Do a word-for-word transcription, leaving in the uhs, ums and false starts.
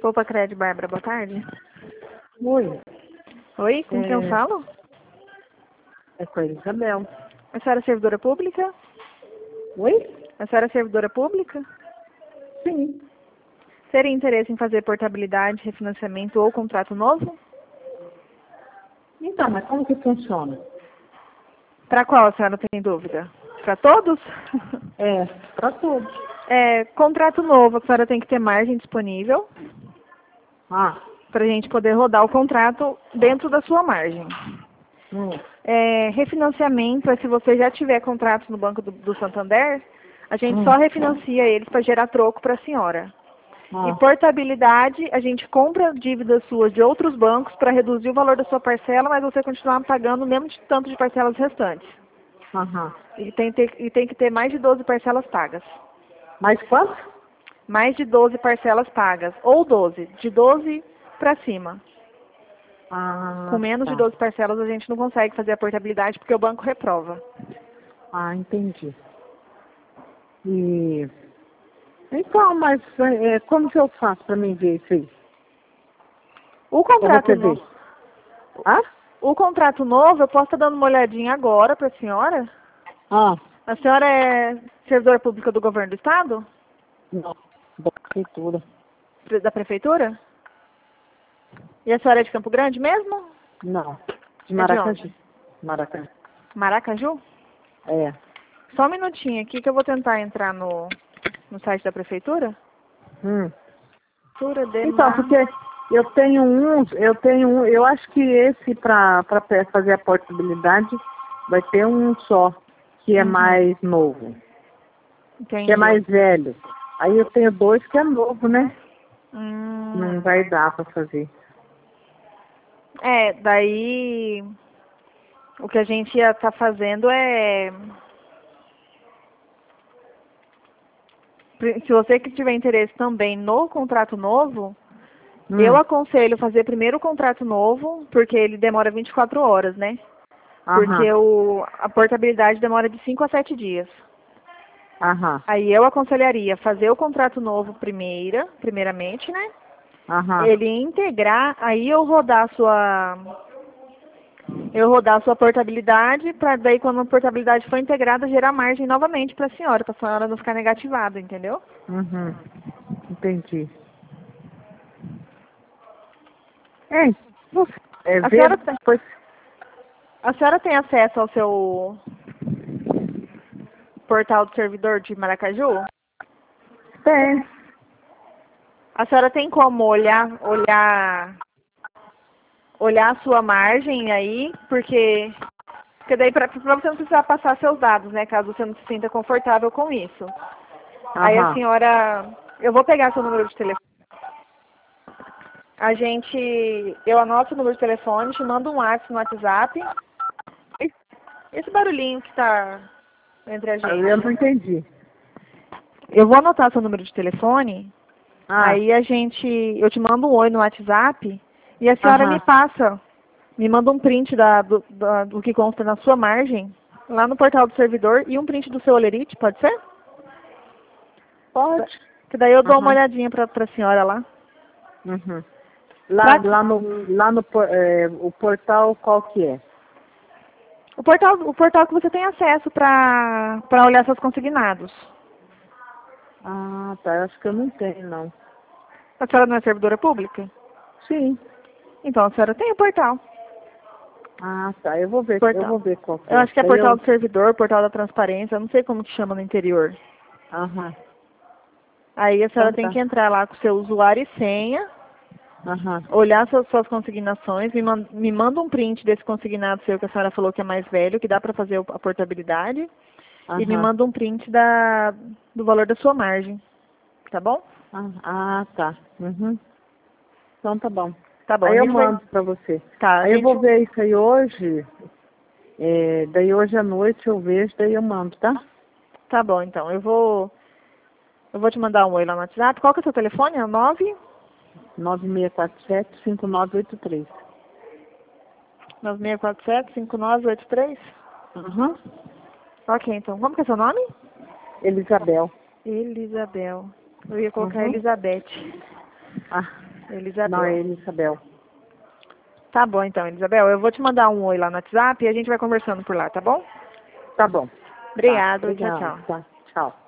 Poupa Crédito, Bárbara, boa tarde. Oi. Oi, com É... quem eu falo? É com a Isabel. A senhora é servidora pública? Oi? A senhora é servidora pública? Sim. Teria interesse em fazer portabilidade, refinanciamento ou contrato novo? Então, mas como que funciona? Para qual a senhora tem dúvida? Para todos? É, para todos. É, contrato novo, a senhora tem que ter margem disponível Ah. para a gente poder rodar o contrato dentro da sua margem. Hum. É, refinanciamento é se você já tiver contratos no Banco do, do Santander, a gente Hum. só refinancia eles para gerar troco para a senhora. Ah. E portabilidade, a gente compra dívidas suas de outros bancos para reduzir o valor da sua parcela, mas você continuar pagando o mesmo de- tanto de parcelas restantes. Aham. E tem, ter- e tem que ter mais de doze parcelas pagas. Mais quanto? Mais de doze parcelas pagas. Ou doze. De doze para cima. Ah, Com menos tá. de doze parcelas a gente não consegue fazer a portabilidade porque o banco reprova. Ah, entendi. E... Então, mas é, como que eu faço para mim ver isso aí? O Pra contrato você novo. ver. Ah? O contrato novo, eu posso estar dando uma olhadinha agora para a senhora? Ah. A senhora é servidora pública do governo do estado? Não. Da prefeitura. Pre- Da prefeitura? E a senhora é de Campo Grande mesmo? Não. De É de Maracaju. onde? Maracaju. Maracaju? É. Só um minutinho aqui que eu vou tentar entrar no, no site da prefeitura. Hum. Prefeitura de Então, Mar... porque eu tenho um, eu tenho um, eu acho que esse para fazer a portabilidade vai ter um só, que é Uhum. mais novo, Entendi. que é mais velho. Aí eu tenho dois que é novo, né? Hum, Não vai dar para fazer. é, daí o que a gente ia estar fazendo é... Se você que tiver interesse também no contrato novo, Hum. eu aconselho fazer primeiro o contrato novo, porque ele demora vinte e quatro horas, né? Porque Aham, o, a portabilidade demora de cinco a sete dias. aham, Aí eu aconselharia fazer o contrato novo primeira, primeiramente, né? aham, Ele integrar, aí eu rodar a sua eu rodar a sua portabilidade, para daí quando a portabilidade for integrada, gerar margem novamente para a senhora, para a senhora não ficar negativada, entendeu? uhum, entendi. É, você é, A ver senhora tem, depois. a senhora tem acesso ao seu portal do servidor de Maracaju? Tem. A senhora tem como olhar, olhar, olhar a sua margem aí, porque, porque daí para você não precisar passar seus dados, né, caso você não se sinta confortável com isso. Aí a Aham, senhora, eu vou pegar seu número de telefone. A gente, eu anoto o número de telefone, te mando um WhatsApp no WhatsApp. Esse esse barulhinho que tá entre a eu gente. não entendi. Eu vou anotar seu número de telefone, Ah, aí a gente, eu te mando um oi no WhatsApp e a senhora me aham, passa, me manda um print da, do, da- do que consta na sua margem, lá no portal do servidor, e um print do seu olerite, pode ser? pode. Que daí eu dou uma Aham, olhadinha pra, pra senhora lá. uhum. Lá, Pra- lá no, lá no por- é, o portal qual que é? o portal, o portal que você tem acesso para para olhar seus consignados. Ah, tá, eu acho que eu não tenho, não. A senhora não é servidora pública? Sim. Então a senhora tem o portal. Ah, tá, eu vou ver, eu Portal. vou ver qual que Eu é. acho que é Daí portal eu, do servidor, portal da transparência, eu não sei como que chama no interior. aham, Aí a senhora então tem tá, que entrar lá com seu usuário e senha, aham, olhar suas, suas consignações, me, man, me manda um print desse consignado seu que a senhora falou que é mais velho, que dá para fazer o- a portabilidade, e me aham, manda um print da, do valor da sua margem, tá bom? ah, ah, tá, uhum. Então tá bom. Tá bom, a Aí eu gente vai... mando pra você. Tá, a Aí eu gente... vou ver isso aí hoje, é, daí hoje à noite eu vejo, daí eu mando, tá? Tá bom, então. Eu vou... Eu vou te mandar um oi lá no WhatsApp. Qual que é o seu telefone? É o nove nove seis quatro sete, cinco nove oito três. nove seis quatro sete, cinco nove oito três? Aham. Ok, então. Como que é seu nome? Elisabel. Elisabel. Eu ia colocar Uhum. Elizabeth. Ah, Elisabel. Não, é Elisabel. Tá bom, então, Elisabel. Eu vou te mandar um oi lá no WhatsApp e a gente vai conversando por lá, tá bom? Tá bom. Obrigado. Tá, Tchau, obrigada. tchau. Tá, tchau.